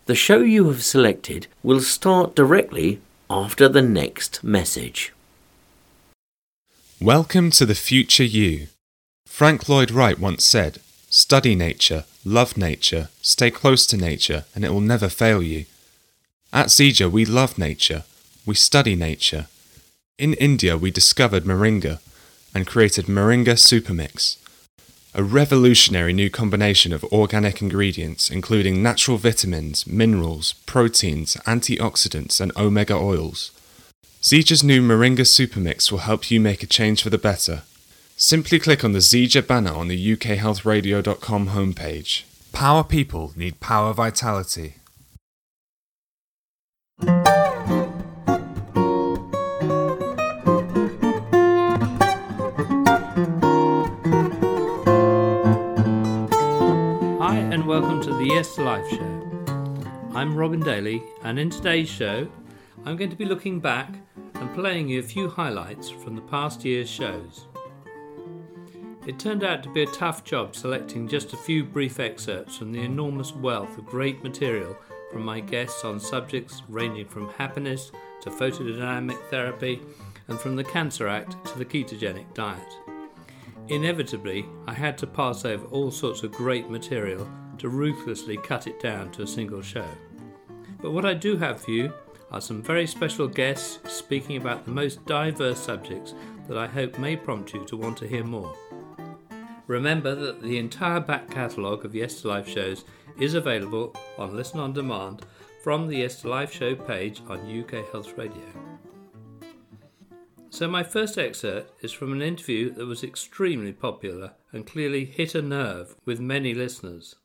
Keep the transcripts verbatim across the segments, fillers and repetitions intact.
The show you have selected will start directly after the next message. Welcome to the future you. Frank Lloyd Wright once said, "Study nature, love nature, stay close to nature, and it will never fail you." At Zija, we love nature. We study nature. In India, we discovered moringa and created Moringa Supermix, a revolutionary new combination of organic ingredients including natural vitamins, minerals, proteins, antioxidants, and omega oils. Zija's new Moringa Supermix will help you make a change for the better. Simply click on the Zija banner on the U K health radio dot com homepage. Power people need power vitality. Hi and welcome to the Yes to Life show. I'm Robin Daly, and in today's show I'm going to be looking back and playing you a few highlights from the past year's shows. It turned out to be a tough job selecting just a few brief excerpts from the enormous wealth of great material from my guests on subjects ranging from happiness to photodynamic therapy and from the Cancer Act to the ketogenic diet. Inevitably, I had to pass over all sorts of great material to ruthlessly cut it down to a single show. But what I do have for you are some very special guests speaking about the most diverse subjects that I hope may prompt you to want to hear more. Remember that the entire back catalogue of Yes to Life shows is available on Listen on Demand from the Yes to Life show page on U K Health Radio. So my first excerpt is from an interview that was extremely popular and clearly hit a nerve with many listeners.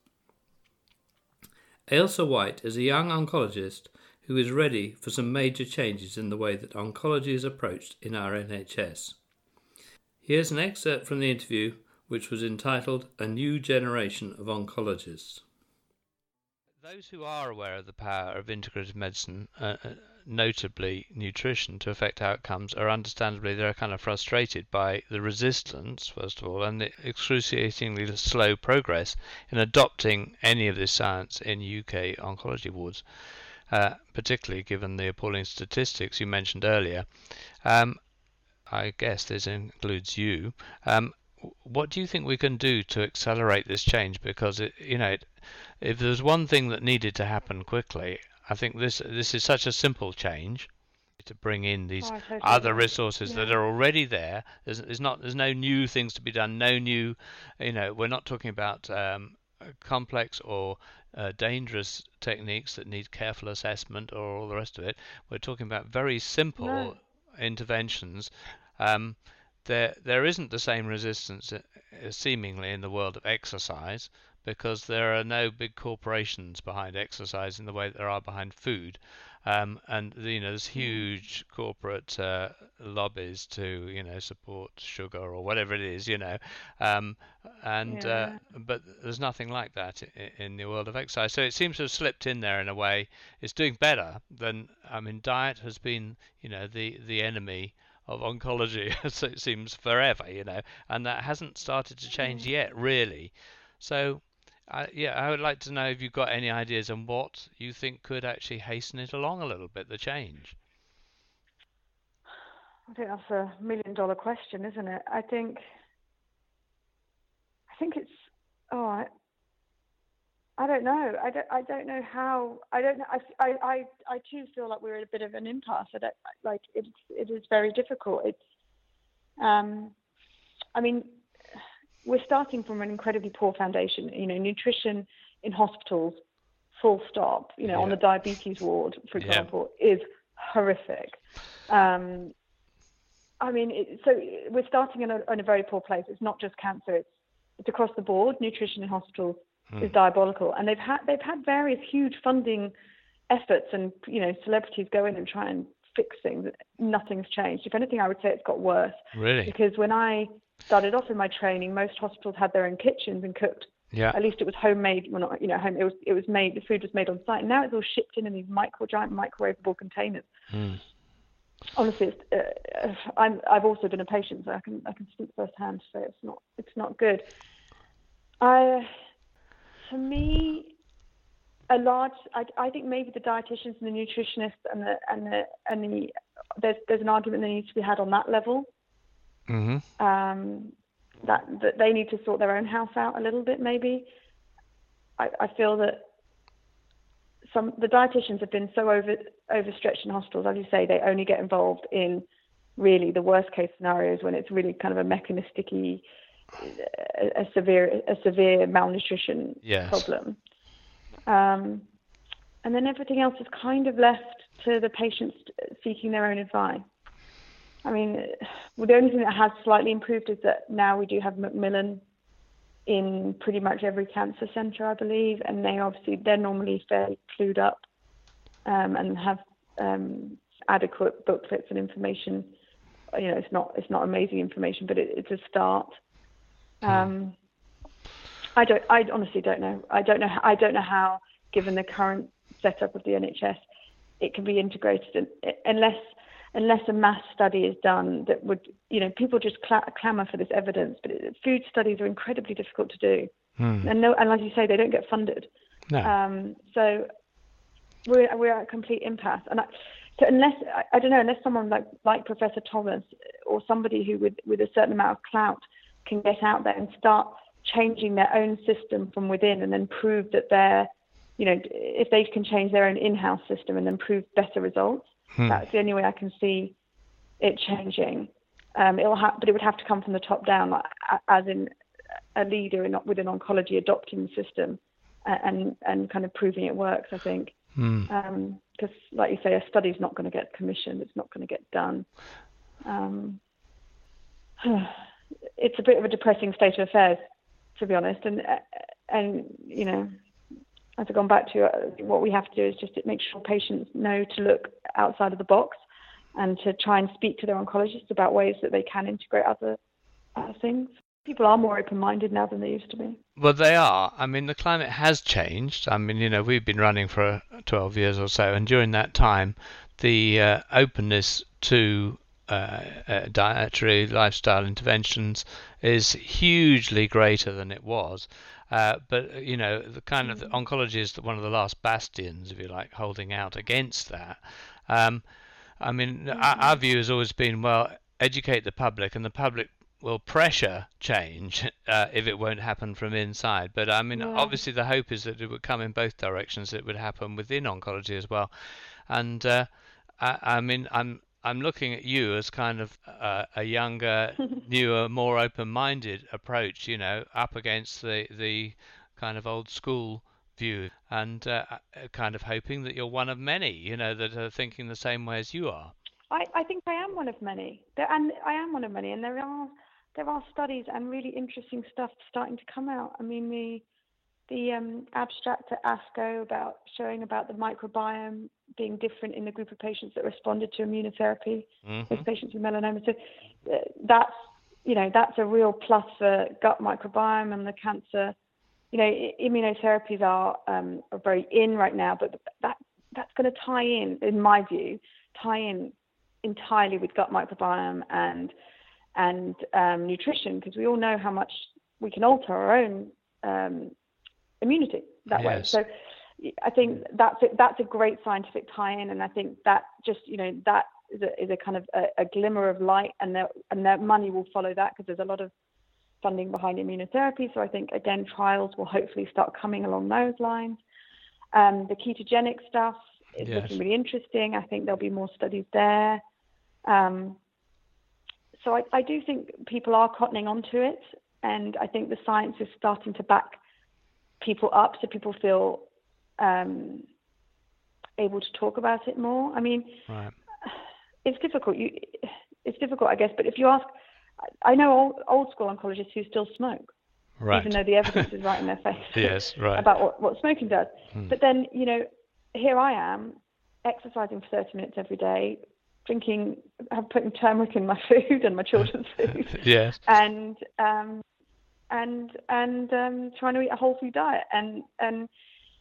Ailsa White is a young oncologist who is ready for some major changes in the way that oncology is approached in our N H S. Here's an excerpt from the interview, which was entitled A New Generation of Oncologists. Those who are aware of the power of integrative medicine, uh, notably nutrition, to affect outcomes are understandably they're kind of frustrated by the resistance, first of all, and the excruciatingly slow progress in adopting any of this science in U K oncology wards, uh, particularly given the appalling statistics you mentioned earlier. Um, I guess this includes you. Um, what do you think we can do to accelerate this change? Because it, you know, it, if there's one thing that needed to happen quickly, I think this this is such a simple change to bring in these Oh, totally other agree. resources Yeah. that are already there. There's, there's not there's no new things to be done. No new, you know, we're not talking about um, complex or uh, dangerous techniques that need careful assessment or all the rest of it. We're talking about very simple No. interventions. Um, there there isn't the same resistance uh, seemingly in the world of exercise, because there are no big corporations behind exercise in the way that there are behind food, um, and you know there's huge corporate uh, lobbies to you know support sugar or whatever it is, you know, um, and uh, Yeah. but there's nothing like that in, in the world of exercise. So it seems to have slipped in there in a way. It's doing better than I mean, diet has been you know the the enemy of oncology, so it seems forever, you know, and that hasn't started to change yet, really. So, uh, yeah, I would like to know if you've got any ideas on what you think could actually hasten it along a little bit, the change. I think that's a million dollar question, isn't it? I think I think it's oh I, I don't know. I don't I don't know how I don't know I, I, I, I too feel like we're at a bit of an impasse. I don't like it's it is very difficult. It's um I mean we're starting from an incredibly poor foundation. You know, nutrition in hospitals, full stop, you know, Yeah. on the diabetes ward, for Yeah. example, is horrific. Um I mean, it, so we're starting in a, in a very poor place. It's not just cancer; it's it's across the board. Nutrition in hospitals Hmm. is diabolical, and they've had they've had various huge funding efforts, and you know, celebrities go in and try and fix things. Nothing's changed. If anything, I would say it's got worse. Really? Because when I started off in my training, most hospitals had their own kitchens and cooked. Yeah. At least it was homemade. Well, not you know, home. It was it was made. The food was made on site. And now it's all shipped in in these micro giant microwavable containers. Hmm. Honestly, it's, uh, I'm, I've also been a patient, so I can I can speak firsthand. So it's not it's not good. I, for me, a large. I, I think maybe the dietitians and the nutritionists and the and the and the there's there's an argument that needs to be had on that level. Mm-hmm. Um, that that they need to sort their own house out a little bit. Maybe I, I feel that some the dietitians have been so over overstretched in hospitals, as you say. They only get involved in really the worst case scenarios when it's really kind of a mechanistic-y, a, a severe a severe malnutrition yes. problem. Um, and then everything else is kind of left to the patients seeking their own advice. I mean, well, the only thing that has slightly improved is that now we do have Macmillan in pretty much every cancer centre, I believe, and they obviously, they're normally fairly clued up um, and have um, adequate booklets and information. You know, it's not it's not amazing information, but it, it's a start. Um, I don't. I honestly don't know. I don't know. How, I don't know how, given the current setup of the N H S, it can be integrated in, unless unless a mass study is done that would. You know, people just cl- clamour for this evidence, but it, food studies are incredibly difficult to do, hmm. and no, and like you say, they don't get funded. No. Um, so we're we're at a complete impasse, and I, so unless I, I don't know, unless someone like like Professor Thomas or somebody who with with a certain amount of clout can get out there and start changing their own system from within, and then prove that they're, you know, if they can change their own in-house system and then prove better results, hmm. that's the only way I can see it changing. Um, it'll ha- but it would have to come from the top down, like, as in a leader in, within oncology adopting the system and and kind of proving it works, I think. Hmm. Um, because, like you say, a study's not going to get commissioned. It's not going to get done. Um, it's a bit of a depressing state of affairs, to be honest. And, and you know, as I've gone back to, uh, what we have to do is just make sure patients know to look outside of the box and to try and speak to their oncologists about ways that they can integrate other, other things. People are more open-minded now than they used to be. Well, they are. I mean, the climate has changed. I mean, you know, we've been running for twelve years or so, and during that time, the uh, openness to uh, uh, dietary lifestyle interventions is hugely greater than it was. Uh, but, you know, the kind of oncology is one of the last bastions, if you like, holding out against that. Um, I mean, mm-hmm. our, our view has always been, well, educate the public, and the public will pressure change uh, if it won't happen from inside. But I mean, yeah. obviously the hope is that it would come in both directions. It would happen within oncology as well. And uh, I, I mean, I'm I'm looking at you as kind of uh, a younger, newer, more open-minded approach. You know, up against the the kind of old school view, and uh, kind of hoping that you're one of many. You know, that are thinking the same way as you are. I, I think I am one of many. There, and I am one of many, and there are. There are studies and really interesting stuff starting to come out. I mean, the the um, abstract at ASCO about showing about the microbiome being different in the group of patients that responded to immunotherapy, mm-hmm. those patients with melanoma. So uh, that's, you know, that's a real plus for gut microbiome and the cancer. You know, immunotherapies are, um, are very in right now, but that that's going to tie in, in my view, tie in entirely with gut microbiome and and um, nutrition, because we all know how much we can alter our own um, immunity that yes. way. So I think that's a, that's a great scientific tie-in, and I think that just, you know, that is a, is a kind of a, a glimmer of light, and that and that money will follow that, because there's a lot of funding behind immunotherapy. So I think, again, trials will hopefully start coming along those lines. Um, the ketogenic stuff is yes. looking really interesting. I think there'll be more studies there. Um, So I, I do think people are cottoning onto it, and I think the science is starting to back people up, so people feel um, able to talk about it more. I mean, right. it's difficult. You, it's difficult, I guess. But if you ask, I know old, old school oncologists who still smoke, right. even though the evidence is right in their face. Yes, right. About what, what smoking does. Hmm. But then, you know, here I am, exercising for thirty minutes every day, drinking, I'm putting turmeric in my food and my children's food. Yes. And um, and and um, trying to eat a whole food diet. And and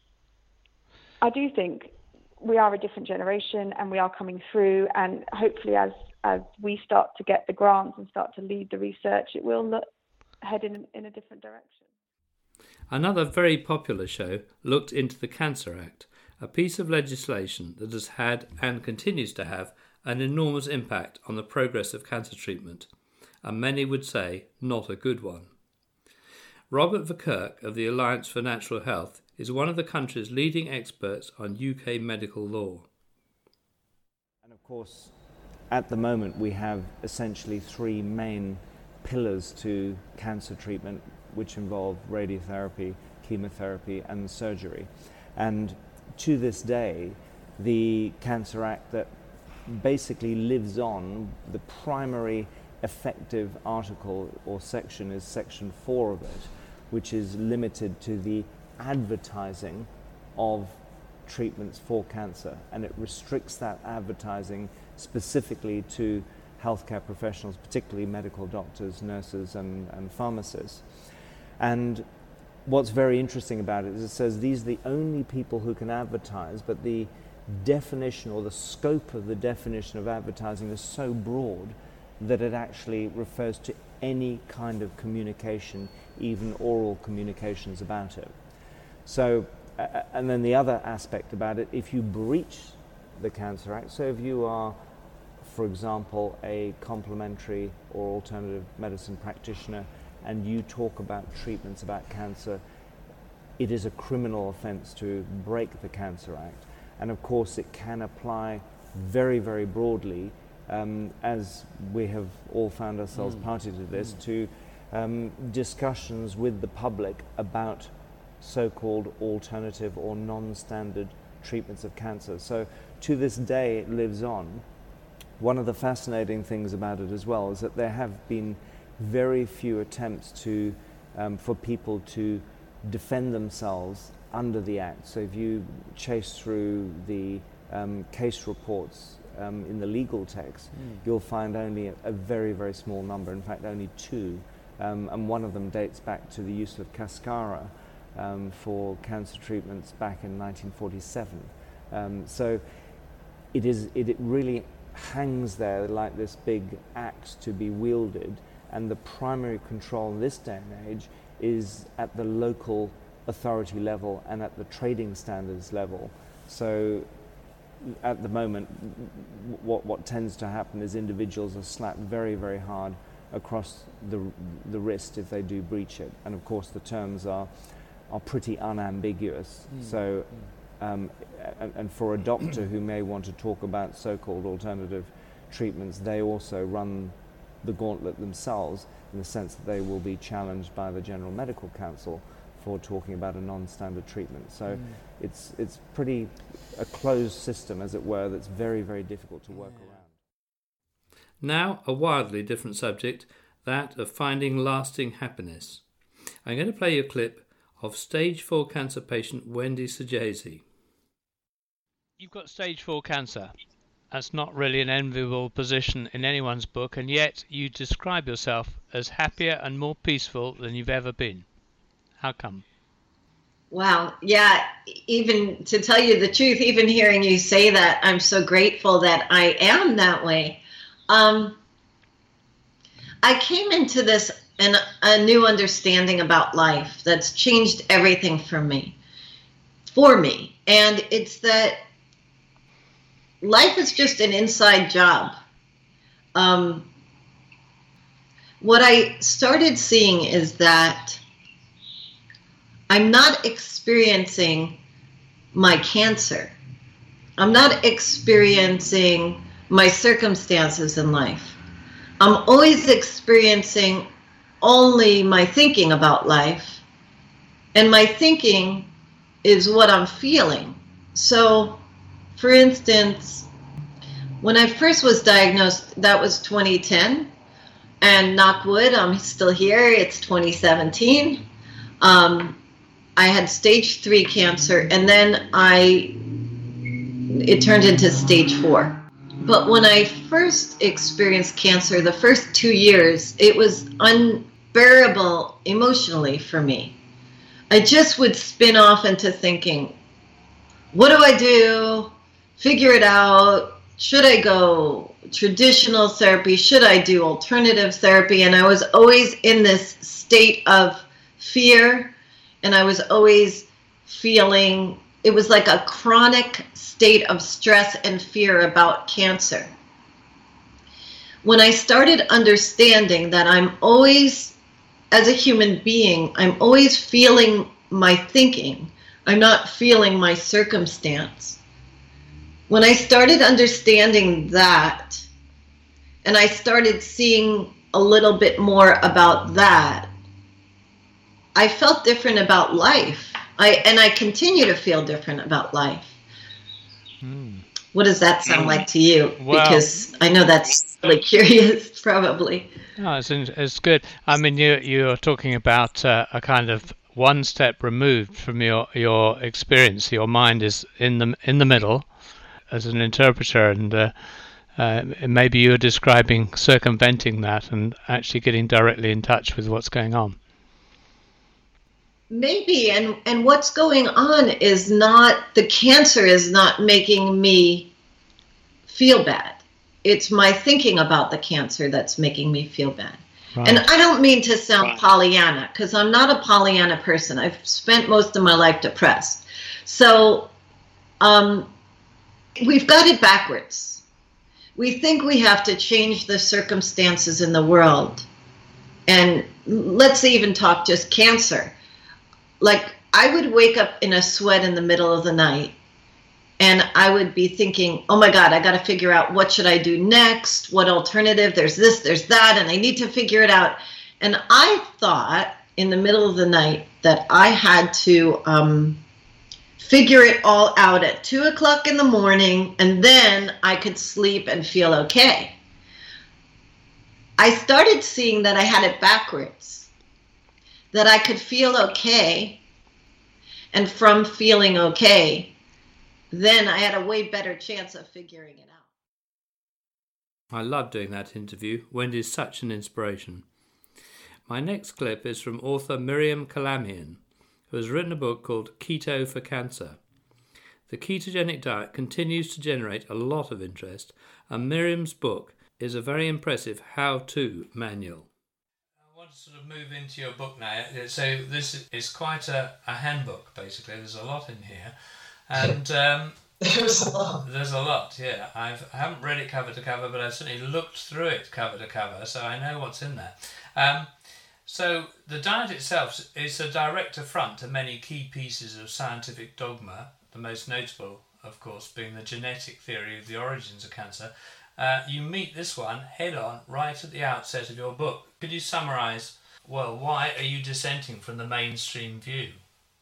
I do think we are a different generation, and we are coming through. And hopefully, as as we start to get the grants and start to lead the research, it will look, head in in a different direction. Another very popular show looked into the Cancer Act, a piece of legislation that has had and continues to have an enormous impact on the progress of cancer treatment, and many would say not a good one. Robert Verkerk of the Alliance for Natural Health is one of the country's leading experts on U K medical law. And of course, at the moment we have essentially three main pillars to cancer treatment, which involve radiotherapy, chemotherapy and surgery. And to this day, the Cancer Act that basically lives on, the primary effective article or section is section four of it, which is limited to the advertising of treatments for cancer, and it restricts that advertising specifically to healthcare professionals, particularly medical doctors, nurses and, and pharmacists. And what's very interesting about it is it says these are the only people who can advertise, but the definition or the scope of the definition of advertising is so broad that it actually refers to any kind of communication, even oral communications about it. So, uh, and then the other aspect about it, if you breach the Cancer Act, so if you are, for example, a complementary or alternative medicine practitioner and you talk about treatments about cancer, it is a criminal offence to break the Cancer Act. And of course it can apply very, very broadly, um, as we have all found ourselves mm. party to this, mm. to um, discussions with the public about so-called alternative or non-standard treatments of cancer. So to this day it lives on. One of the fascinating things about it as well is that there have been very few attempts to um, for people to defend themselves under the Act. So if you chase through the um, case reports um, in the legal text, mm. you'll find only a, a very, very small number, in fact only two, um, and one of them dates back to the use of Cascara um, for cancer treatments back in nineteen forty-seven. Um, so it is it, it really hangs there like this big axe to be wielded, and the primary control in this day and age is at the local authority level and at the trading standards level. So at the moment what what tends to happen is individuals are slapped very, very hard across the the wrist if they do breach it, and of course the terms are are pretty unambiguous. Mm. So um, and, and for a doctor who may want to talk about so-called alternative treatments, they also run the gauntlet themselves, in the sense that they will be challenged by the General Medical Council for talking about a non-standard treatment. So mm. it's it's pretty a closed system, as it were, that's very, very difficult to work yeah. around. Now a wildly different subject, that of finding lasting happiness. I'm going to play you a clip of stage four cancer patient Wendy Sajesi. You've got stage four cancer. That's not really an enviable position in anyone's book, and yet you describe yourself as happier and more peaceful than you've ever been. How come? Wow. Yeah, even to tell you the truth, even hearing you say that, I'm so grateful that I am that way. Um, I came into this and a new understanding about life that's changed everything for me, for me. And it's that life is just an inside job. Um, what I started seeing is that I'm not experiencing my cancer. I'm not experiencing my circumstances in life. I'm always experiencing only my thinking about life, and my thinking is what I'm feeling. So, for instance, when I first was diagnosed, that was twenty ten, and knock wood, I'm still here, it's twenty seventeen. Um, I had stage three cancer, and then I, it turned into stage four. But when I first experienced cancer, the first two years, it was unbearable emotionally for me. I just would spin off into thinking, what do I do? Figure it out. Should I go traditional therapy? Should I do alternative therapy? And I was always in this state of fear and I was always feeling, it was like a chronic state of stress and fear about cancer. When I started understanding that I'm always, as a human being, I'm always feeling my thinking, I'm not feeling my circumstance. When I started understanding that, and I started seeing a little bit more about that, I felt different about life. I and I continue to feel different about life. Hmm. What does that sound like to you? Well, because I know that's really curious, probably. No, it's it's good. I mean, you you're talking about uh, a kind of one step removed from your your experience. Your mind is in the in the middle as an interpreter, and uh, uh, maybe you're describing circumventing that and actually getting directly in touch with what's going on. Maybe, and and what's going on is not, the cancer is not making me feel bad. It's my thinking about the cancer that's making me feel bad. Right. And I don't mean to sound right. Pollyanna, because I'm not a Pollyanna person. I've spent most of my life depressed. So um, we've got it backwards. We think we have to change the circumstances in the world. And let's even talk just cancer. Like, I would wake up in a sweat in the middle of the night, and I would be thinking, oh my God, I got to figure out what should I do next? What alternative? There's this, there's that, and I need to figure it out. And I thought in the middle of the night that I had to um, figure it all out at two o'clock in the morning, and then I could sleep and feel okay. I started seeing that I had it backwards. That I could feel okay, and from feeling okay, then I had a way better chance of figuring it out. I love doing that interview. Wendy's such an inspiration. My next clip is from author Miriam Kalamian, who has written a book called Keto for Cancer. The ketogenic diet continues to generate a lot of interest, and Miriam's book is a very impressive how-to manual. I want to sort of move into your book now. So this is quite a, a handbook, basically. There's a lot in here. And um, there's a lot. There's a lot, yeah. I've, I haven't read it cover to cover, but I've certainly looked through it cover to cover, so I know what's in there. Um, so the diet itself is a direct affront to many key pieces of scientific dogma, the most notable, of course, being the genetic theory of the origins of cancer. Uh, you meet this one head-on right at the outset of your book. Could you summarise, well, why are you dissenting from the mainstream view?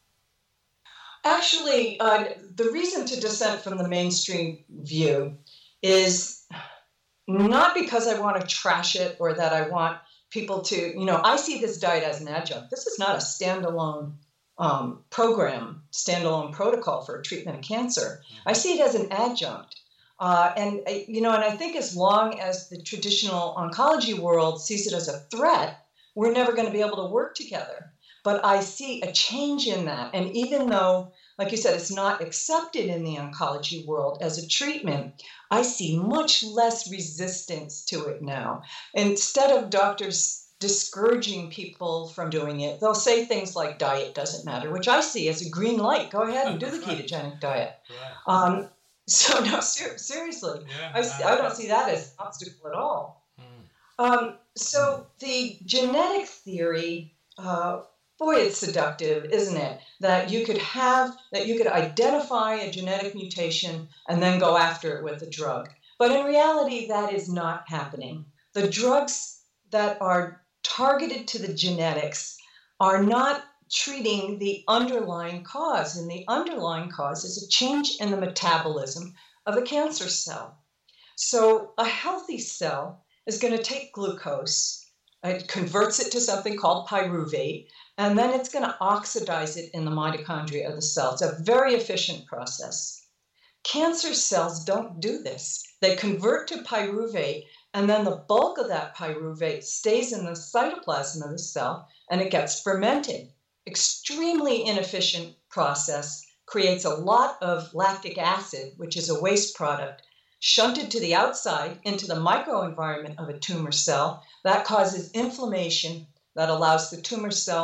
Actually, uh, the reason to dissent from the mainstream view is not because I want to trash it or that I want people to, you know, I see this diet as an adjunct. This is not a standalone um, program, standalone protocol for treatment of cancer. I see it as an adjunct. Uh, and, you know, and I think as long as the traditional oncology world sees it as a threat, we're never going to be able to work together. But I see a change in that. And even though, like you said, it's not accepted in the oncology world as a treatment, I see much less resistance to it now. Instead of doctors discouraging people from doing it, they'll say things like diet doesn't matter, which I see as a green light. Go ahead and do the ketogenic diet. Um, So no, ser- seriously, yeah, I, I don't see that as an obstacle at all. Mm. Um, so the genetic theory, uh, boy, it's seductive, isn't it? That you could have, that you could identify a genetic mutation and then go after it with a drug. But in reality, that is not happening. The drugs that are targeted to the genetics are not treating the underlying cause, and the underlying cause is a change in the metabolism of the cancer cell. So a healthy cell is going to take glucose, it converts it to something called pyruvate, and then it's going to oxidize it in the mitochondria of the cell. It's a very efficient process. Cancer cells don't do this. They convert to pyruvate, and then the bulk of that pyruvate stays in the cytoplasm of the cell, and it gets fermented. Extremely inefficient process, creates a lot of lactic acid, which is a waste product, shunted to the outside into the microenvironment of a tumor cell. That causes inflammation that allows the tumor cell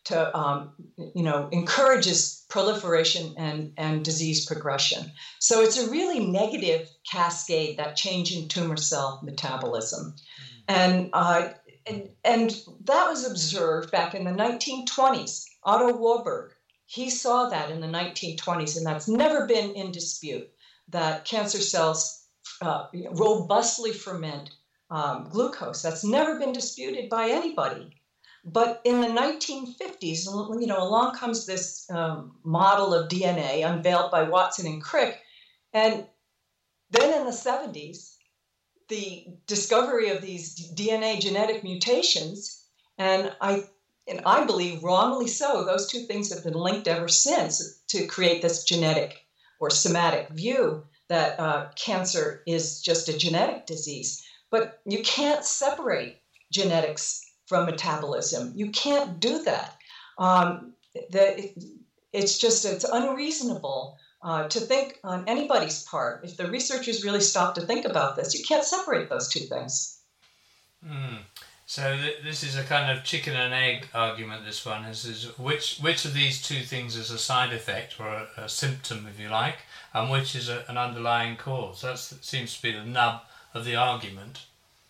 to, um, you know, encourages proliferation and, and disease progression. So it's a really negative cascade, that change in tumor cell metabolism. Mm. And, uh, and, and that was observed back in the nineteen twenties. Otto Warburg, he saw that in the nineteen twenties, and that's never been in dispute, that cancer cells uh, robustly ferment um, glucose. That's never been disputed by anybody. But in the nineteen fifties, you know, along comes this um, model of D N A unveiled by Watson and Crick. And then in the seventies, the discovery of these D N A genetic mutations, and I and I believe wrongly so, those two things have been linked ever since to create this genetic or somatic view that uh, cancer is just a genetic disease. But you can't separate genetics from metabolism. You can't do that. Um, the, it, it's just, it's unreasonable uh, to think on anybody's part. If the researchers really stop to think about this, you can't separate those two things. Mm. So th- this is a kind of chicken and egg argument, this one. This is which which of these two things is a side effect or a, a symptom, if you like, and which is a, an underlying cause. That's, that seems to be the nub of the argument.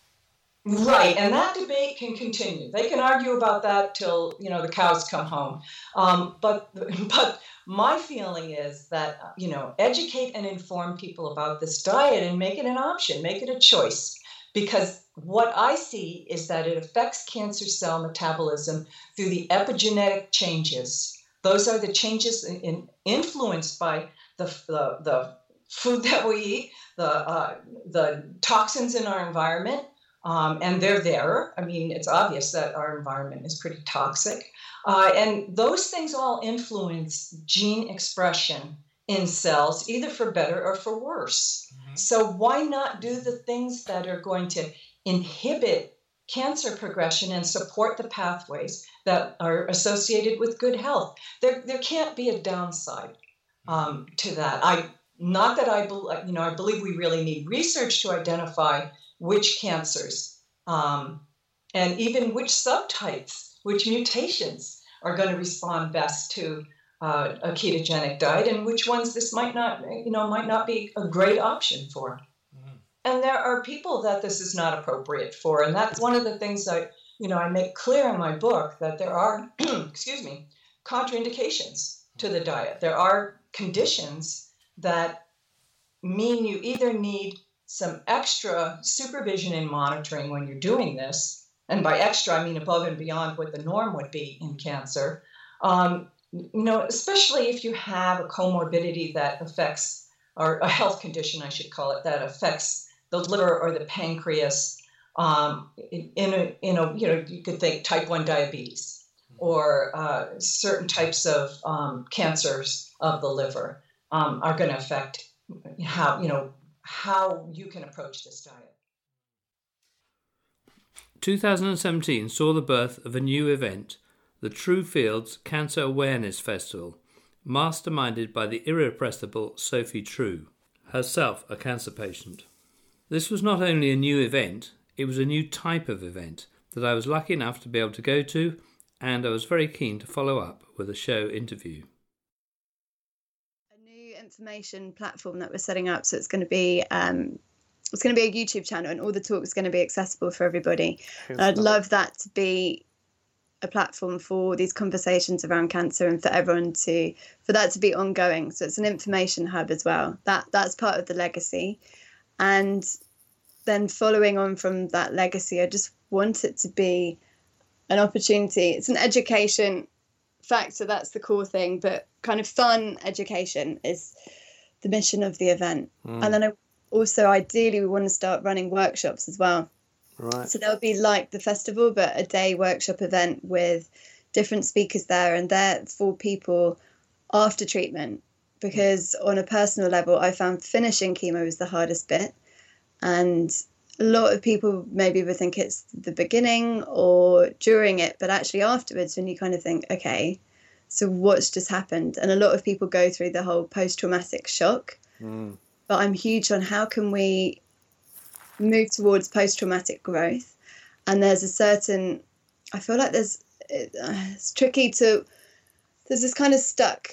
Right, and that debate can continue. They can argue about that till, you know, the cows come home. Um, but but my feeling is that, you know, educate and inform people about this diet and make it an option, make it a choice. Because what I see is that it affects cancer cell metabolism through the epigenetic changes. Those are the changes in, in, influenced by the, the, the food that we eat, the, uh, the toxins in our environment. Um, and they're there. I mean, it's obvious that our environment is pretty toxic. Uh, and those things all influence gene expression in cells, either for better or for worse. Mm-hmm. So why not do the things that are going to inhibit cancer progression and support the pathways that are associated with good health? There, there can't be a downside um, to that. I, not that I, be, you know, I believe we really need research to identify which cancers, um, and even which subtypes, which mutations are going to respond best to uh, a ketogenic diet, and which ones this might not, you know, might not be a great option for. Mm-hmm. And there are people that this is not appropriate for, and that's one of the things that, you know, I make clear in my book, that there are, excuse me, contraindications to the diet. There are conditions that mean you either need some extra supervision and monitoring when you're doing this. And by extra, I mean above and beyond what the norm would be in cancer. Um, you know, especially if you have a comorbidity that affects, or a health condition, I should call it, that affects the liver or the pancreas. Um, in, in a, in a, you know, you could think type one diabetes or uh, certain types of um, cancers of the liver um, are going to affect how, you know, how you can approach this diet. two thousand seventeen saw the birth of a new event, the True Fields Cancer Awareness Festival, masterminded by the irrepressible Sophie True, herself a cancer patient. This was not only a new event, it was a new type of event that I was lucky enough to be able to go to, and I was very keen to follow up with a show interview. Information platform that we're setting up, so it's going to be um it's going to be a YouTube channel, and all the talk is going to be accessible for everybody. I'd love that to be a platform for these conversations around cancer, and for everyone to for that to be ongoing. So it's an information hub as well. That that's part of the legacy. And then following on from that legacy, I just want it to be an opportunity. It's an education factor, that's the core thing, but kind of fun education is the mission of the event. Mm. And then I also ideally we want to start running workshops as well. Right. So there'll be like the festival, but a day workshop event with different speakers there, and they're for people after treatment, because on a personal level I found finishing chemo was the hardest bit, and a lot of people maybe would think it's the beginning or during it, but actually afterwards, when you kind of think, okay, so what's just happened? And a lot of people go through the whole post-traumatic shock. Mm. But I'm huge on how can we move towards post-traumatic growth. And there's a certain, I feel like there's it, uh, it's tricky to, there's this kind of stuck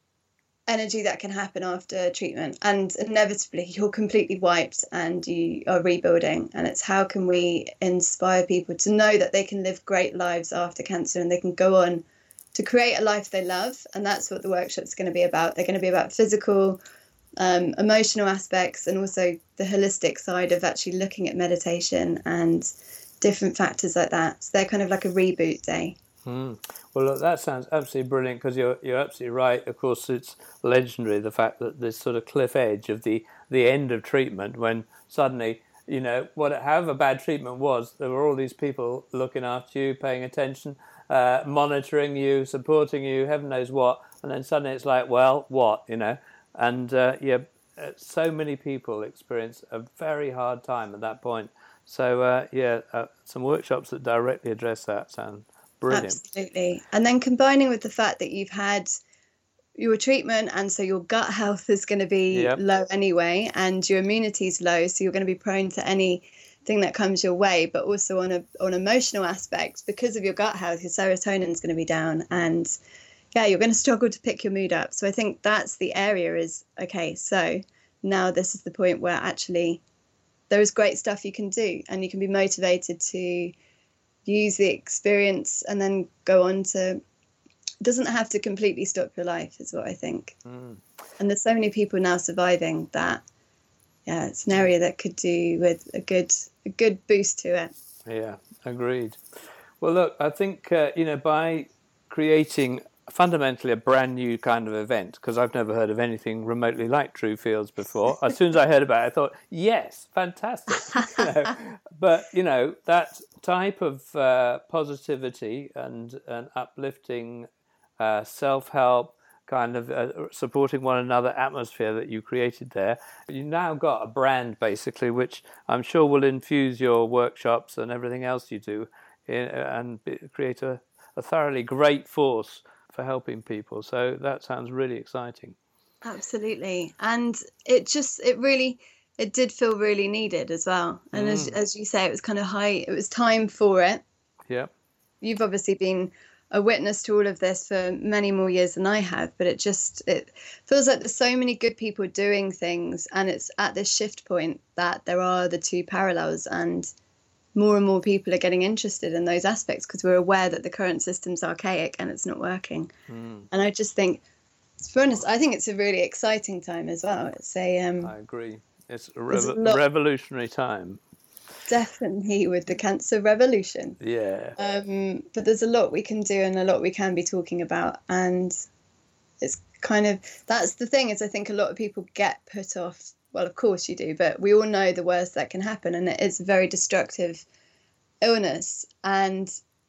energy that can happen after treatment, and inevitably you're completely wiped and you are rebuilding. And it's how can we inspire people to know that they can live great lives after cancer and they can go on to create a life they love. And that's what the workshop's going to be about. They're going to be about physical, um, emotional aspects, and also the holistic side of actually looking at meditation and different factors like that. So they're kind of like a reboot day. Mm. Well, look, that sounds absolutely brilliant, because you're you're absolutely right. Of course, it's legendary, the fact that this sort of cliff edge of the, the end of treatment, when suddenly, you know, what however bad treatment was, there were all these people looking after you, paying attention, uh, monitoring you, supporting you, heaven knows what, and then suddenly it's like, well, what, you know? And uh, yeah, so many people experience a very hard time at that point. So uh, yeah, uh, some workshops that directly address that sound brilliant. Absolutely. And then combining with the fact that you've had your treatment, and so your gut health is going to be yep. low anyway, and your immunity is low, so you're going to be prone to anything that comes your way. But also on a on emotional aspects, because of your gut health, your serotonin is going to be down, and yeah, you're going to struggle to pick your mood up. So I think that's the area is, okay, so now this is the point where actually there is great stuff you can do, and you can be motivated to use the experience and then go on to, it doesn't have to completely stop your life, is what I think. Mm. And there's so many people now surviving that, yeah, it's an area that could do with a good a good boost to it. Yeah, agreed. Well, look, I think, uh, you know, by creating fundamentally a brand new kind of event, because I've never heard of anything remotely like True Fields before. As soon as I heard about it, I thought, yes, fantastic. you know, but, you know, that type of uh, positivity and, and uplifting, uh, self-help, kind of uh, supporting one another atmosphere that you created there, you now got a brand, basically, which I'm sure will infuse your workshops and everything else you do in, and be, create a, a thoroughly great force for helping people. So that sounds really exciting. Absolutely. And it just, it really, it did feel really needed as well. And mm. as as you say, it was kind of high, it was time for it. Yeah. You've obviously been a witness to all of this for many more years than I have, but it just, it feels like there's so many good people doing things, and it's at this shift point that there are the two parallels, and more and more people are getting interested in those aspects because we're aware that the current system's archaic and it's not working. Mm. And I just think, to be honest, I think it's a really exciting time as well. It's a. Um, I agree. It's a, rev- a lot, revolutionary time. Definitely with the cancer revolution. Yeah. Um, but there's a lot we can do and a lot we can be talking about, and it's kind of, that's the thing, is I think a lot of people get put off. Well, of course you do, but we all know the worst that can happen, and it is a very destructive illness, and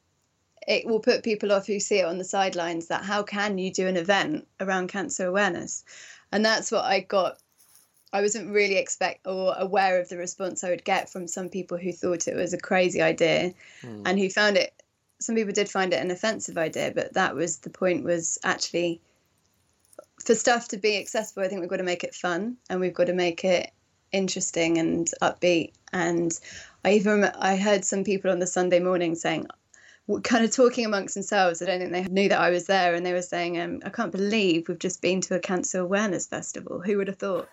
it will put people off who see it on the sidelines, that how can you do an event around cancer awareness? And that's what I got. I wasn't really expect or aware of the response I would get from some people who thought it was a crazy idea mm. and who found it, some people did find it an offensive idea, but that was the point, was actually for stuff to be accessible, I think we've got to make it fun, and we've got to make it interesting and upbeat. And I even I heard some people on the Sunday morning saying, kind of talking amongst themselves, I don't think they knew that I was there, and they were saying, um, I can't believe we've just been to a cancer awareness festival. Who would have thought?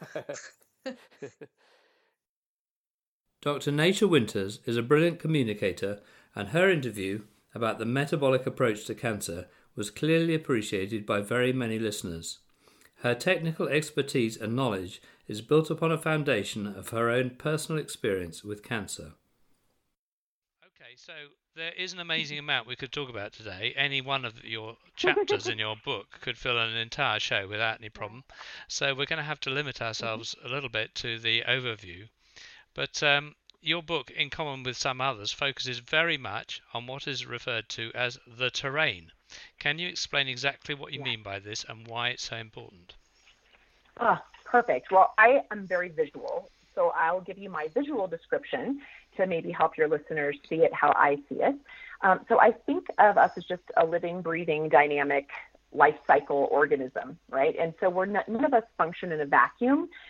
Doctor Nature Winters is a brilliant communicator, and her interview about the metabolic approach to cancer was clearly appreciated by very many listeners. Her technical expertise and knowledge is built upon a foundation of her own personal experience with cancer. Okay, so there is an amazing amount we could talk about today. Any one of your chapters in your book could fill an entire show without any problem. So we're going to have to limit ourselves a little bit to the overview. But um, your book, in common with some others, focuses very much on what is referred to as the terrain. Can you explain exactly what you yeah. mean by this and why it's so important? Ah, perfect. Well, I am very visual, so I'll give you my visual description to maybe help your listeners see it how I see it. Um, so I think of us as just a living, breathing, dynamic life cycle organism, right? And so we're not, none of us function in a vacuum.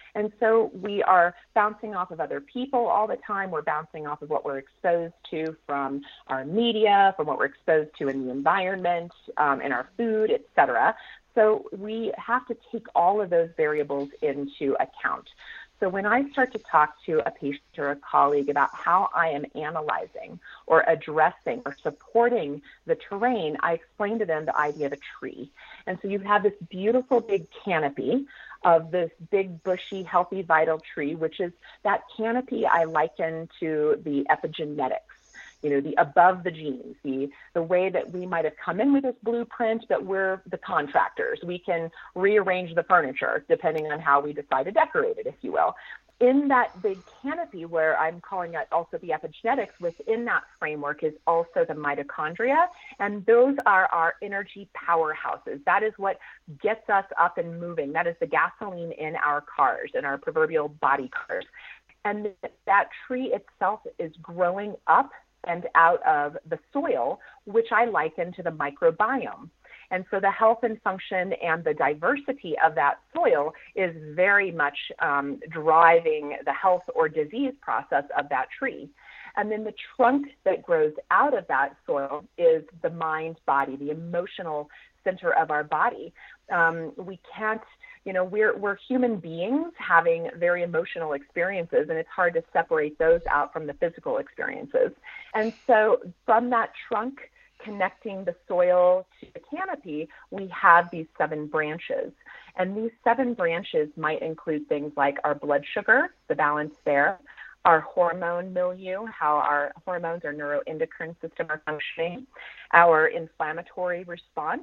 And so we are bouncing off of other people all the time. We're bouncing off of what we're exposed to from our media, from what we're exposed to in the environment, um, in our food, et cetera. So we have to take all of those variables into account. So when I start to talk to a patient or a colleague about how I am analyzing or addressing or supporting the terrain, I explain to them the idea of a tree. And so you have this beautiful big canopy of this big, bushy, healthy, vital tree, which is that canopy I liken to the epigenetics. You know, the above the genes, the, the way that we might have come in with this blueprint, but we're the contractors. We can rearrange the furniture depending on how we decide to decorate it, if you will. In that big canopy where I'm calling it also the epigenetics, within that framework is also the mitochondria. And those are our energy powerhouses. That is what gets us up and moving. That is the gasoline in our cars, in our proverbial body cars. And that tree itself is growing up and out of the soil, which I liken to the microbiome. And so the health and function and the diversity of that soil is very much um, driving the health or disease process of that tree. And then the trunk that grows out of that soil is the mind body, the emotional center of our body. Um, we can't You know, we're we're human beings having very emotional experiences, and it's hard to separate those out from the physical experiences. And so from that trunk connecting the soil to the canopy, we have these seven branches. And these seven branches might include things like our blood sugar, the balance there, our hormone milieu, how our hormones, our neuroendocrine system are functioning, our inflammatory response,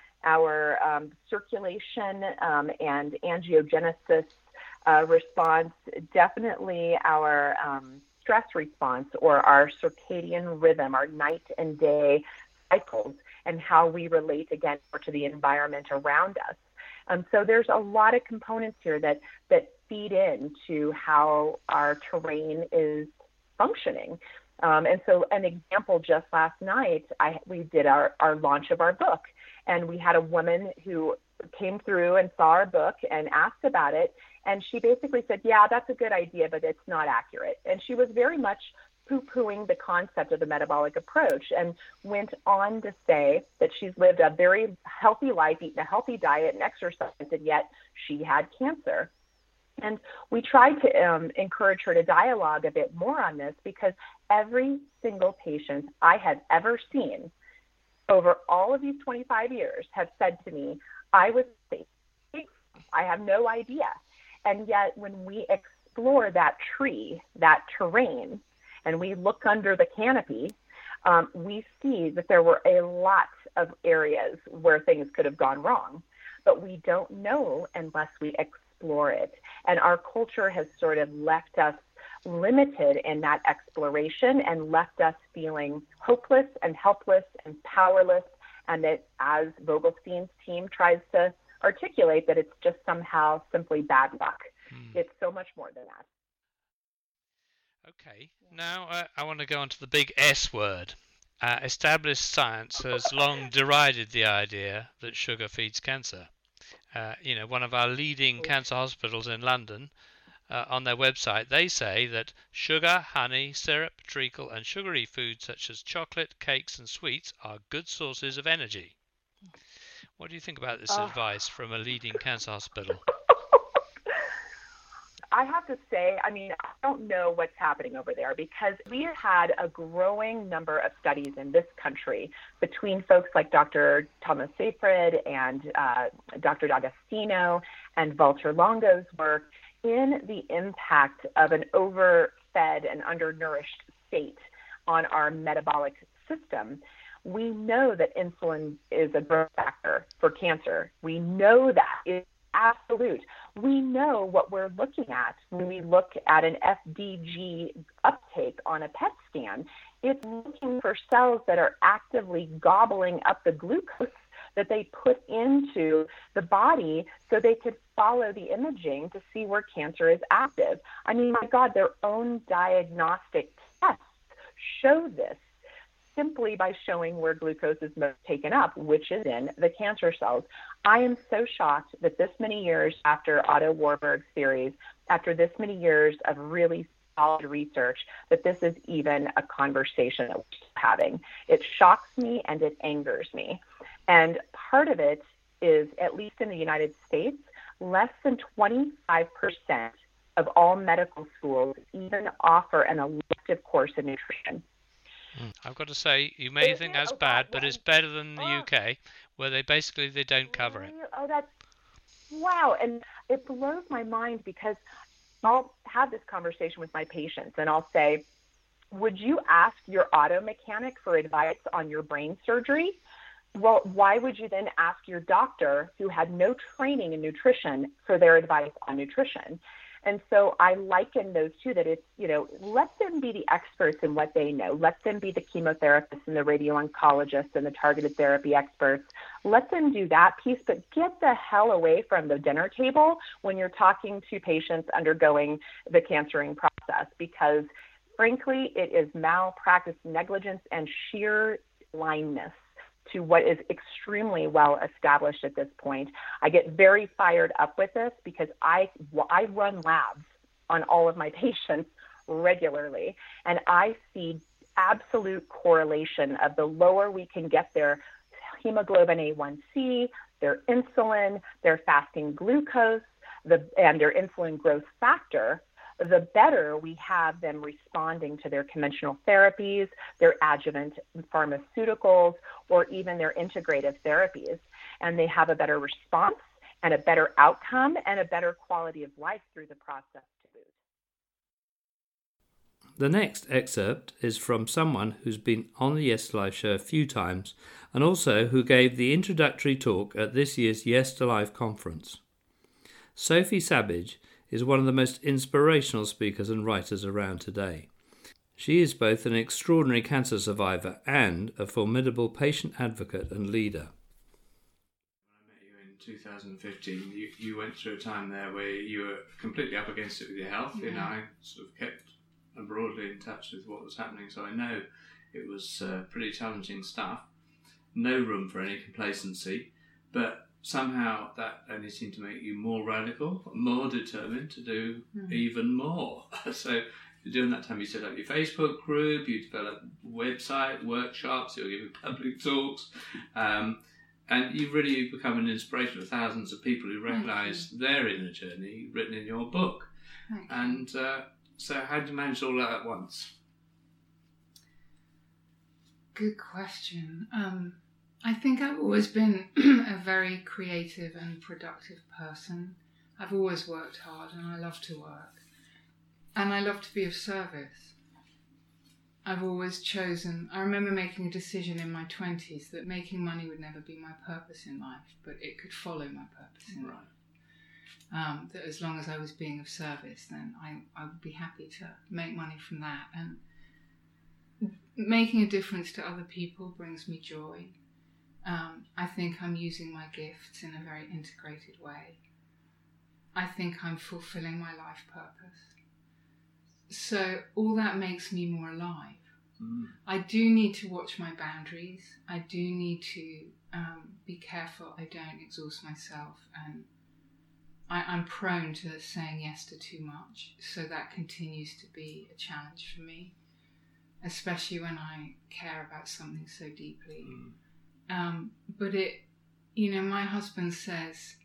our um, circulation um, and angiogenesis uh, response, definitely our um, stress response or our circadian rhythm, our night and day cycles, and how we relate again to the environment around us. Um, so there's a lot of components here that, that feed into how our terrain is functioning. Um, and so an example, just last night, I, we did our, our launch of our book. And we had a woman who came through and saw our book and asked about it. And she basically said, yeah, that's a good idea, but it's not accurate. And she was very much poo-pooing the concept of the metabolic approach and went on to say that she's lived a very healthy life, eaten a healthy diet and exercised, and yet she had cancer. And we tried to um, encourage her to dialogue a bit more on this, because every single patient I have ever seen over all of these twenty-five years have said to me, I was safe. I have no idea. And yet when we explore that tree, that terrain, and we look under the canopy, um, we see that there were a lot of areas where things could have gone wrong, but we don't know unless we explore it. And our culture has sort of left us limited in that exploration and left us feeling hopeless and helpless and powerless, and that, as Vogelstein's team tries to articulate, that it's just somehow simply bad luck. Mm. It's so much more than that. Okay, now uh, I want to go on to the big S word. Uh, established science has long derided the idea that sugar feeds cancer. Uh, you know, one of our leading cancer hospitals in London, uh, on their website, they say that sugar, honey, syrup, treacle, and sugary foods such as chocolate, cakes, and sweets are good sources of energy. What do you think about this uh, advice from a leading cancer hospital? I have to say, I mean, I don't know what's happening over there, because we have had a growing number of studies in this country between folks like Doctor Thomas Seyfried and uh, Doctor D'Agostino and Walter Longo's work in the impact of an overfed and undernourished state on our metabolic system. We know that insulin is a growth factor for cancer. We know that. It's absolute. We know what we're looking at when we look at an F D G uptake on a P E T scan. It's looking for cells that are actively gobbling up the glucose that they put into the body so they could follow the imaging to see where cancer is active. I mean, my God, their own diagnostic tests show this simply by showing where glucose is most taken up, which is in the cancer cells. I am so shocked that this many years after Otto Warburg's theories after this many years of really solid research, that this is even a conversation that we're having. It shocks me and it angers me. And part of it is, at least in the United States, less than twenty-five percent of all medical schools even offer an elective course in nutrition. I've got to say, you may Is think it? that's Oh, bad, God, but well, it's better than the oh. U K, where they basically they don't cover it. Oh, that's wow. And it blows my mind, because I'll have this conversation with my patients and I'll say, would you ask your auto mechanic for advice on your brain surgery? Well, why would you then ask your doctor, who had no training in nutrition, for their advice on nutrition? And so I liken those two, that it's, you know, let them be the experts in what they know. Let them be the chemotherapists and the radio-oncologists and the targeted therapy experts. Let them do that piece, but get the hell away from the dinner table when you're talking to patients undergoing the cancering process, because frankly, it is malpractice, negligence, and sheer blindness to what is extremely well established at this point. I get very fired up with this because I, I run labs on all of my patients regularly, and I see absolute correlation of the lower we can get their hemoglobin A one C, their insulin, their fasting glucose, the, and their insulin growth factor, the better we have them responding to their conventional therapies, their adjuvant pharmaceuticals, or even their integrative therapies. And they have a better response and a better outcome and a better quality of life through the process to boot. The next excerpt is from someone who's been on the Yes to Life show a few times, and also who gave the introductory talk at this year's Yes to Life conference. Sophie Sabbage is one of the most inspirational speakers and writers around today. She is both an extraordinary cancer survivor and a formidable patient advocate and leader. When I met you in two thousand fifteen, you, you went through a time there where you were completely up against it with your health. Yeah. You know, I sort of kept broadly in touch with what was happening, so I know it was uh, pretty challenging stuff. No room for any complacency, but somehow that only seemed to make you more radical, more determined to do mm. even more. So during that time you set up your Facebook group, you developed a website, workshops, you were giving public talks, um, and you've really become an inspiration for thousands of people who recognise their inner journey written in your book. Thank and uh, so how did you manage all that at once? Good question. Um, I think I've always been a very creative and productive person. I've always worked hard and I love to work. And I love to be of service. I've always chosen, I remember making a decision in my twenties that making money would never be my purpose in life, but it could follow my purpose in Right. life. Um, that as long as I was being of service, then I, I would be happy to make money from that. And making a difference to other people brings me joy. Um, I think I'm using my gifts in a very integrated way. I think I'm fulfilling my life purpose. So all that makes me more alive. Mm. I do need to watch my boundaries. I do need to um, be careful I don't exhaust myself, and I, I'm prone to saying yes to too much. So that continues to be a challenge for me, especially when I care about something so deeply. Mm. Um, but it, you know, my husband says,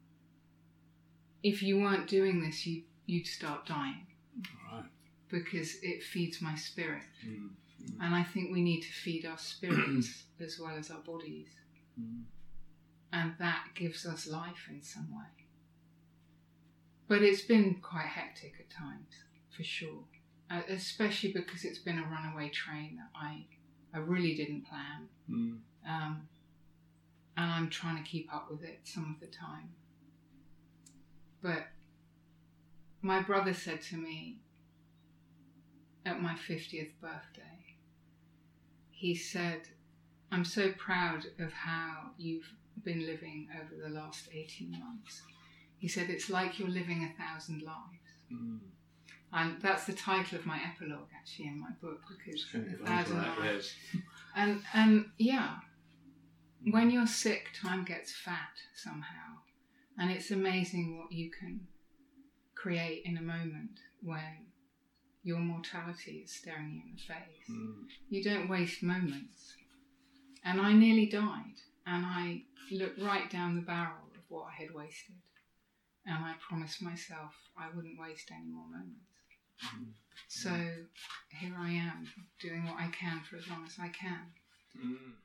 if you weren't doing this, you, you'd start dying. Right. Because it feeds my spirit. Mm. Mm. And I think we need to feed our spirits as well as our bodies. Mm. And that gives us life in some way. But it's been quite hectic at times, for sure. Uh, especially because it's been a runaway train that I, I really didn't plan. Mm. Um, and I'm trying to keep up with it some of the time. But my brother said to me at my fiftieth birthday, he said, I'm so proud of how you've been living over the last eighteen months. He said, it's like you're living a thousand lives. Mm. And that's the title of my epilogue, actually, in my book, because a thousand Right, lives. yes. And, and yeah, when you're sick, time gets fat somehow. And it's amazing what you can create in a moment when your mortality is staring you in the face. Mm. You don't waste moments. And I nearly died, and I looked right down the barrel of what I had wasted, and I promised myself I wouldn't waste any more moments. Mm. So here I am, doing what I can for as long as I can. Mm.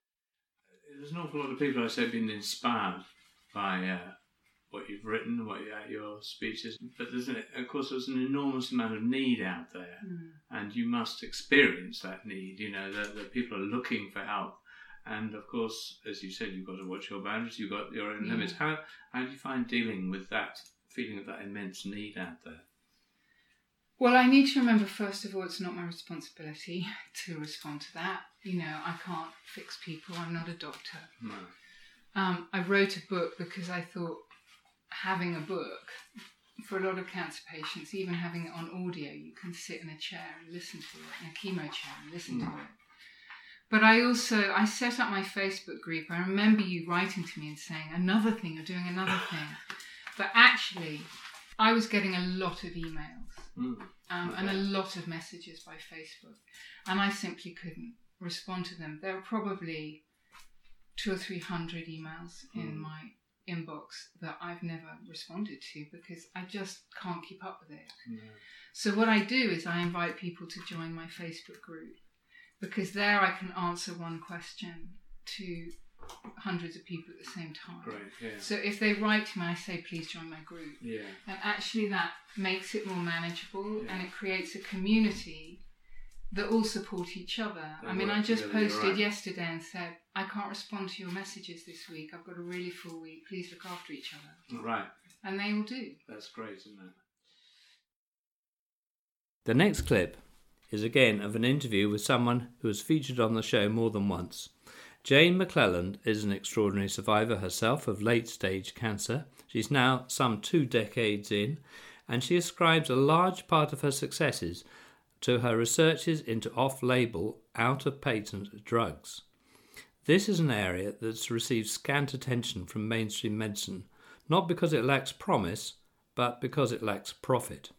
There's an awful lot of people, I say, been inspired by uh, what you've written, what you, uh, your speeches, but there's, a, of course, there's an enormous amount of need out there, Mm. and you must experience that need. You know, that, that people are looking for help. And of course, as you said, you've got to watch your boundaries, you've got your own Yeah. limits. How how do you find dealing with that feeling of that immense need out there? Well, I need to remember, first of all, it's not my responsibility to respond to that. You know, I can't fix people. I'm not a doctor. No. Um, I wrote a book because I thought having a book, for a lot of cancer patients, even having it on audio, you can sit in a chair and listen to it, in a chemo chair and listen Mm. to it. But I also, I set up my Facebook group. I remember you writing to me and saying, another thing, you're doing another thing. But actually, I was getting a lot of emails Mm. um, Okay. and a lot of messages by Facebook. And I simply couldn't respond to them. There were probably two or three hundred emails in Mm. my inbox that I've never responded to because I just can't keep up with it. No. So what I do is I invite people to join my Facebook group, because there I can answer one question to hundreds of people at the same time. Great, yeah. So if they write to me, I say, please join my group. Yeah. And actually that makes it more manageable, Yeah. and it creates a community that all support each other. They I mean, work I just together, you're posted right. yesterday and said, I can't respond to your messages this week. I've got a really full week. Please look after each other. Right. And they all do. That's great, isn't it? The next clip is again of an interview with someone who has featured on the show more than once. Jane McClelland is an extraordinary survivor herself of late-stage cancer. She's now some two decades in, and she ascribes a large part of her successes to her researches into off-label, out-of-patent drugs. This is an area that's received scant attention from mainstream medicine, not because it lacks promise, but because it lacks profit.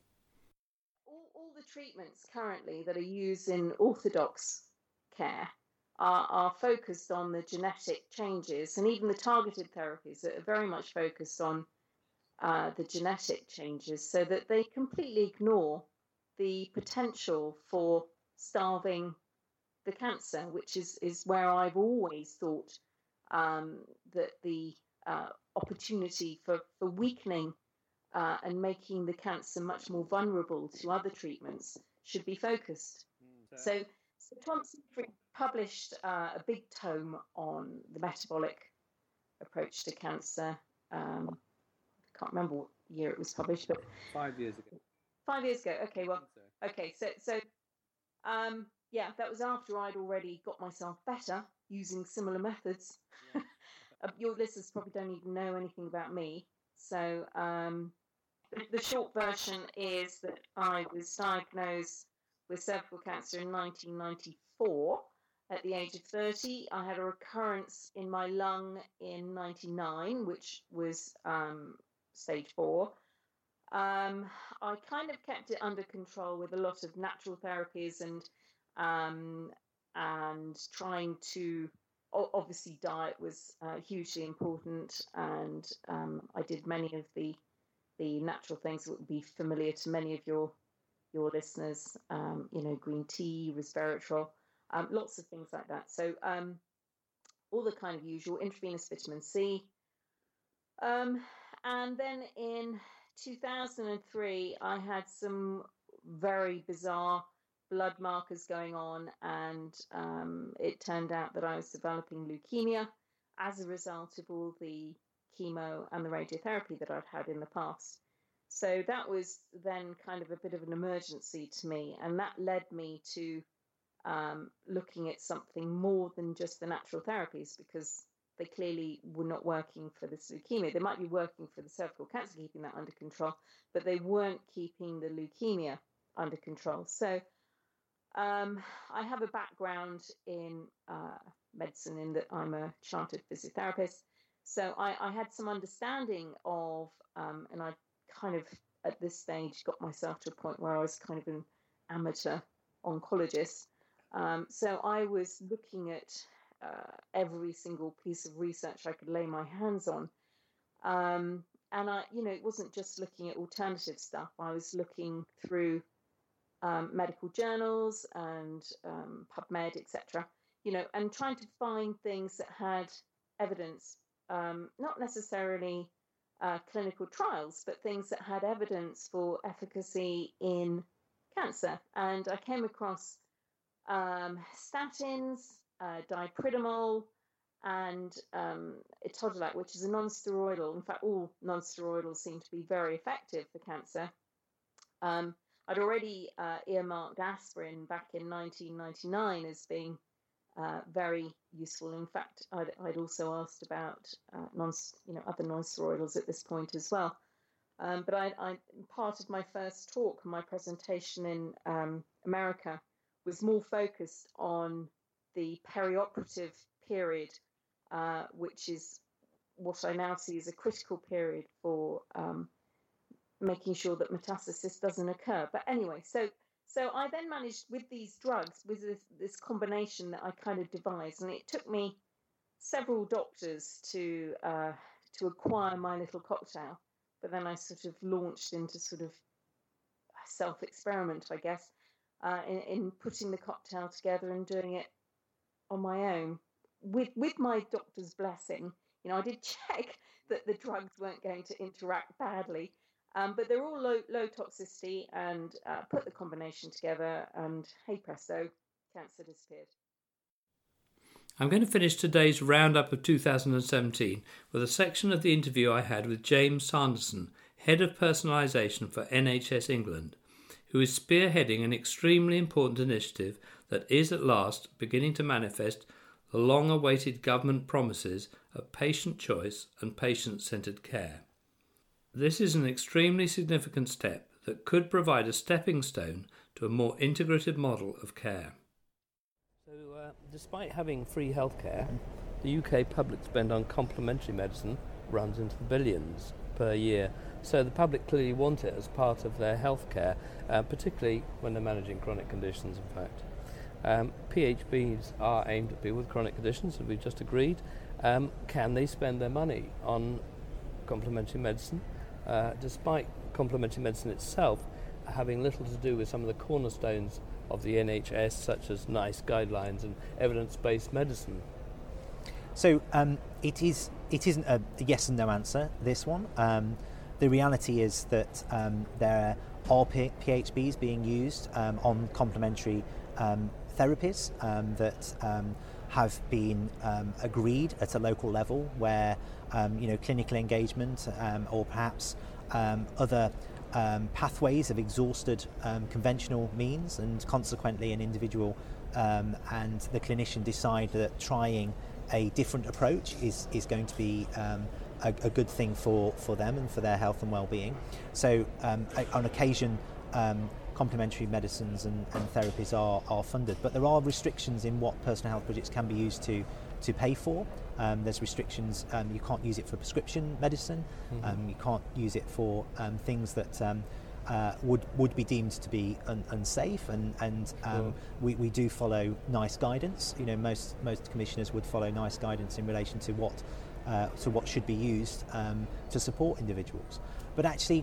All, all the treatments currently that are used in orthodox care are, are focused on the genetic changes, and even the targeted therapies are very much focused on uh, the genetic changes, so that they completely ignore the potential for starving the cancer, which is, is where I've always thought um, that the uh, opportunity for, for weakening uh, and making the cancer much more vulnerable to other treatments should be focused. Mm. So, so Tom Seyfried published uh, a big tome on the metabolic approach to cancer. Um, I can't remember what year it was published, but Five years ago. Five years ago. Okay, well, okay, so so um, yeah, that was after I'd already got myself better using similar methods. Yeah. Your listeners probably don't even know anything about me. So um, the, the short version is that I was diagnosed with cervical cancer in nineteen ninety-four. At the age of thirty, I had a recurrence in my lung in ninety-nine, which was um, stage four. Um, I kind of kept it under control with a lot of natural therapies and um, and trying to, obviously diet was uh, hugely important, and um, I did many of the the natural things that would be familiar to many of your your listeners, um, you know, green tea, resveratrol, um, lots of things like that. So um, all the kind of usual, intravenous vitamin C. Um, and then in two thousand three, I had some very bizarre blood markers going on, and um, it turned out that I was developing leukemia as a result of all the chemo and the radiotherapy that I'd had in the past. So that was then kind of a bit of an emergency to me, and that led me to um, looking at something more than just the natural therapies, because they clearly were not working for this leukemia. They might be working for the cervical cancer, keeping that under control, but they weren't keeping the leukemia under control. So um, I have a background in uh, medicine in that I'm a chartered physiotherapist. So I, I had some understanding of, um, and I kind of at this stage got myself to a point where I was kind of an amateur oncologist. Um, so I was looking at uh, every single piece of research I could lay my hands on. Um, and I, you know, it wasn't just looking at alternative stuff. I was looking through um, medical journals and um, PubMed, et cetera, you know, and trying to find things that had evidence, um, not necessarily uh, clinical trials, but things that had evidence for efficacy in cancer. And I came across um, statins, uh, dipridamol, and um, etodolac, which is a non-steroidal. In fact, all non-steroidals seem to be very effective for cancer. Um, I'd already uh, earmarked aspirin back in nineteen ninety-nine as being uh, very useful. In fact, I'd, I'd also asked about uh, non, you know, other non-steroidals at this point as well. Um, but I, I, part of my first talk, my presentation in um, America, was more focused on the perioperative period, uh, which is what I now see as a critical period for um, making sure that metastasis doesn't occur. But anyway, so so I then managed with these drugs, with this, this combination that I kind of devised, and it took me several doctors to uh, to acquire my little cocktail. But then I sort of launched into sort of self-experiment, I guess, uh, in, in putting the cocktail together and doing it on my own. With with my doctor's blessing, you know, I did check that the drugs weren't going to interact badly, um, but they're all low low toxicity, and uh, put the combination together, and hey presto, cancer disappeared. I'm going to finish today's roundup of two thousand seventeen with a section of the interview I had with James Sanderson, Head of Personalisation for N H S England, who is spearheading an extremely important initiative that is at last beginning to manifest the long-awaited government promises of patient choice and patient-centred care. This is an extremely significant step that could provide a stepping stone to a more integrated model of care. So, uh, despite having free healthcare, the U K public spend on complementary medicine runs into the billions per year. So the public clearly want it as part of their healthcare, uh, particularly when they're managing chronic conditions, in fact. Um, P H Bs are aimed at people with chronic conditions, as we've just agreed. Um, can they spend their money on complementary medicine, uh, despite complementary medicine itself having little to do with some of the cornerstones of the N H S, such as NICE guidelines and evidence-based medicine? So um, it is. It isn't a yes and no answer, this one. Um, the reality is that um, there are P H Bs being used um, on complementary um, therapies um, that um, have been um, agreed at a local level, where um, you know clinical engagement um, or perhaps um, other Um, pathways have exhausted um, conventional means, and consequently an individual um, and the clinician decide that trying a different approach is, is going to be um, a, a good thing for, for them and for their health and well-being. So um, on occasion um, complementary medicines and, and therapies are, are funded, but there are restrictions in what personal health budgets can be used to to pay for. Um, there's restrictions. Um, you can't use it for prescription medicine. Mm-hmm. Um, you can't use it for um, things that um, uh, would would be deemed to be un- unsafe. And and um, sure. we, we do follow NICE guidance. You know, most most commissioners would follow NICE guidance in relation to what uh, to what should be used um, to support individuals. But actually,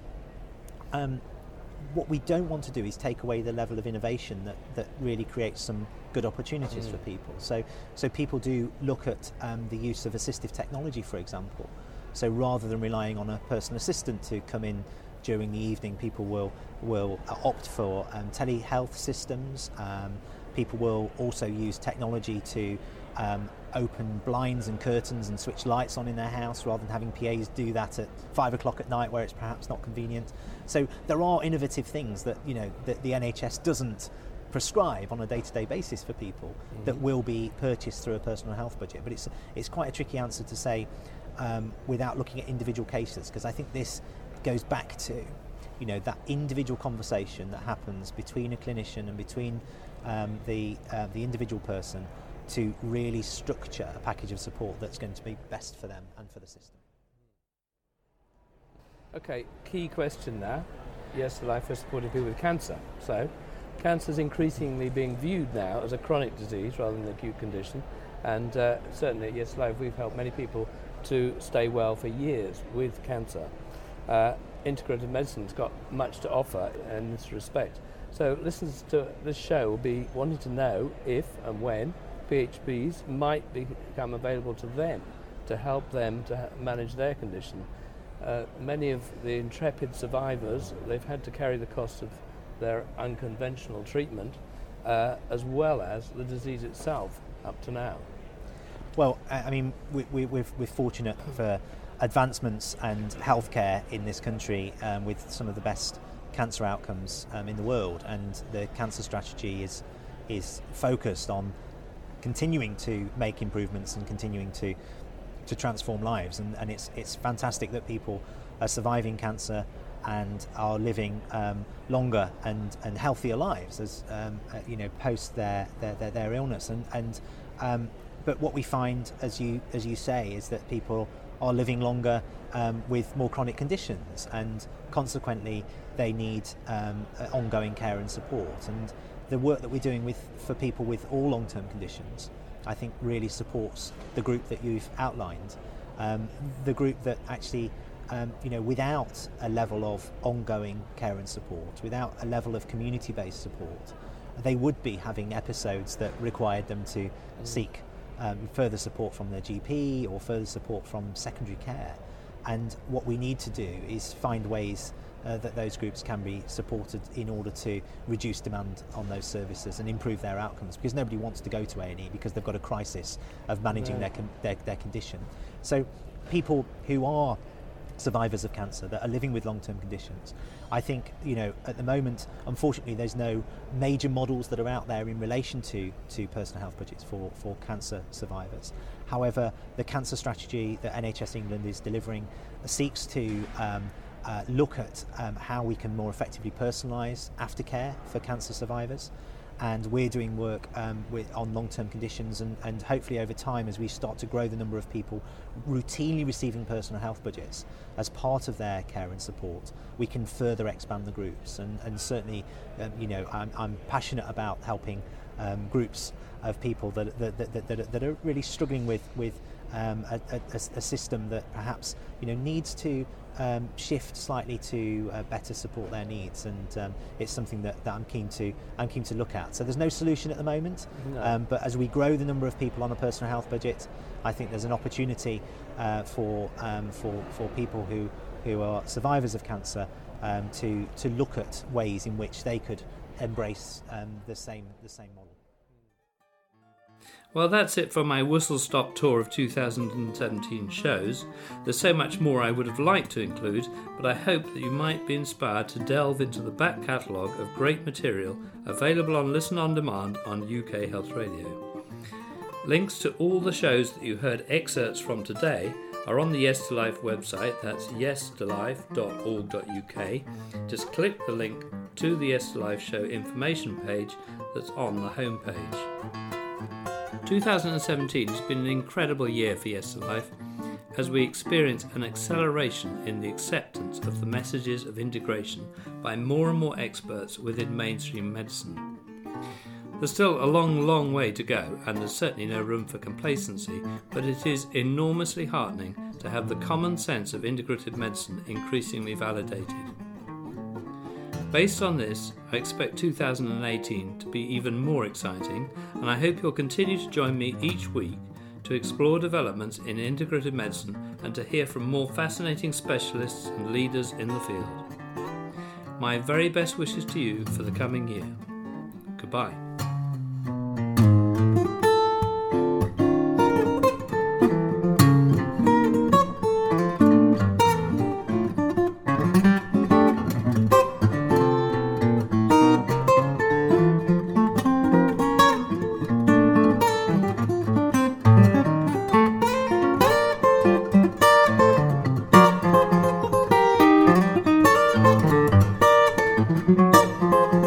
um, what we don't want to do is take away the level of innovation that, that really creates some good opportunities mm. for people. So so people do look at um, the use of assistive technology, for example. So rather than relying on a personal assistant to come in during the evening, people will will opt for um, telehealth systems. Um, people will also use technology to um, open blinds and curtains and switch lights on in their house, rather than having P As do that at five o'clock at night where it's perhaps not convenient. So there are innovative things that you know that the N H S doesn't prescribe on a day-to-day basis for people mm-hmm. that will be purchased through a personal health budget. But it's it's quite a tricky answer to say um, without looking at individual cases, because I think this goes back to you know that individual conversation that happens between a clinician and between um, the uh, the individual person to really structure a package of support that's going to be best for them and for the system. Okay, key question now. Yes to Life for supporting people with cancer. So, cancer is increasingly being viewed now as a chronic disease rather than an acute condition, and uh, certainly at Yes to Life we've helped many people to stay well for years with cancer. Uh, integrative medicine's got much to offer in this respect. So listeners to this show will be wanting to know if and when P H Ps might become available to them to help them to ha- manage their condition. Uh, many of the intrepid survivors, they've had to carry the cost of their unconventional treatment uh, as well as the disease itself up to now. Well, I mean, we, we, we're, we're fortunate for advancements and healthcare in this country um, with some of the best cancer outcomes um, in the world, and the cancer strategy is is focused on continuing to make improvements and continuing to to transform lives, and, and it's it's fantastic that people are surviving cancer and are living um, longer and, and healthier lives as um, uh, you know post their their, their, their illness, and and um, but what we find, as you as you say, is that people are living longer um, with more chronic conditions, and consequently they need um, ongoing care and support. And the work that we're doing with for people with all long-term conditions, I think, really supports the group that you've outlined, um, the group that actually, um, you know, without a level of ongoing care and support, without a level of community-based support, they would be having episodes that required them to seek um, further support from their G P or further support from secondary care. And what we need to do is find ways uh, that those groups can be supported in order to reduce demand on those services and improve their outcomes, because nobody wants to go to A and E because they've got a crisis of managing Right. their, con- their their condition. So people who are survivors of cancer that are living with long-term conditions, I think, you know, at the moment, unfortunately, there's no major models that are out there in relation to, to personal health budgets for, for cancer survivors. However, the cancer strategy that N H S England is delivering seeks to um, uh, look at um, how we can more effectively personalise aftercare for cancer survivors. And we're doing work um, with, on long-term conditions, and, and hopefully over time, as we start to grow the number of people routinely receiving personal health budgets as part of their care and support, we can further expand the groups. And, and certainly, um, you know, I'm, I'm passionate about helping um, groups of people that that, that, that, that are really struggling with with um, a, a, a system that perhaps, you know, needs to Um, shift slightly to uh, better support their needs, and um, it's something that, that I'm keen to I'm keen to look at. So there's no solution at the moment, No. um, but as we grow the number of people on a personal health budget, I think there's an opportunity uh, for um, for for people who who are survivors of cancer um, to to look at ways in which they could embrace um, the same the same model. Well, that's it for my whistle-stop tour of two thousand seventeen shows. There's so much more I would have liked to include, but I hope that you might be inspired to delve into the back catalogue of great material available on Listen On Demand on U K Health Radio. Links to all the shows that you heard excerpts from today are on the Yes to Life website. That's yes to life dot org dot U K. Just click the link to the Yes to Life show information page that's on the homepage. two thousand seventeen has been an incredible year for Yes to Life, as we experience an acceleration in the acceptance of the messages of integration by more and more experts within mainstream medicine. There's still a long, long way to go, and there's certainly no room for complacency, but it is enormously heartening to have the common sense of integrative medicine increasingly validated. Based on this, I expect two thousand eighteen to be even more exciting, and I hope you'll continue to join me each week to explore developments in integrative medicine and to hear from more fascinating specialists and leaders in the field. My very best wishes to you for the coming year. Goodbye. Thank you.